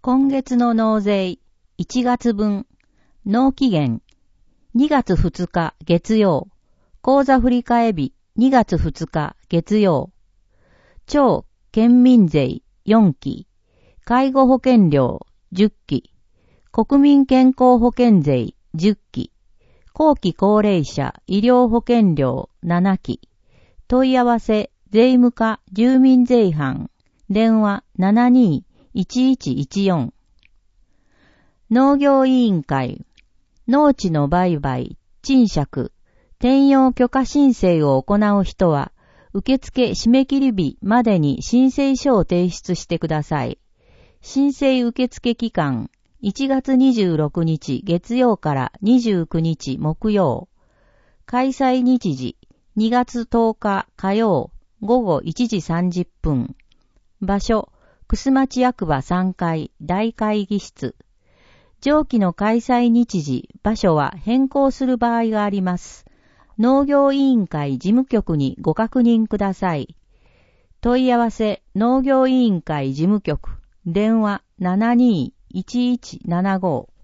今月の納税1月分、納期限2月2日月曜、口座振替日2月2日月曜、超県民税4期、介護保険料10期、国民健康保険税10期、後期高齢者医療保険料7期、問い合わせ税務課住民税班、電話72-1114。農業委員会、農地の売買、賃借、転用許可申請を行う人は、受付締め切り日までに申請書を提出してください。申請受付期間、1月26日月曜から29日木曜。開催日時、2月10日火曜、午後1時30分。場所、楠町役場3階大会議室。上記の開催日時、場所は変更する場合があります。農業委員会事務局にご確認ください。問い合わせ農業委員会事務局、電話72-1175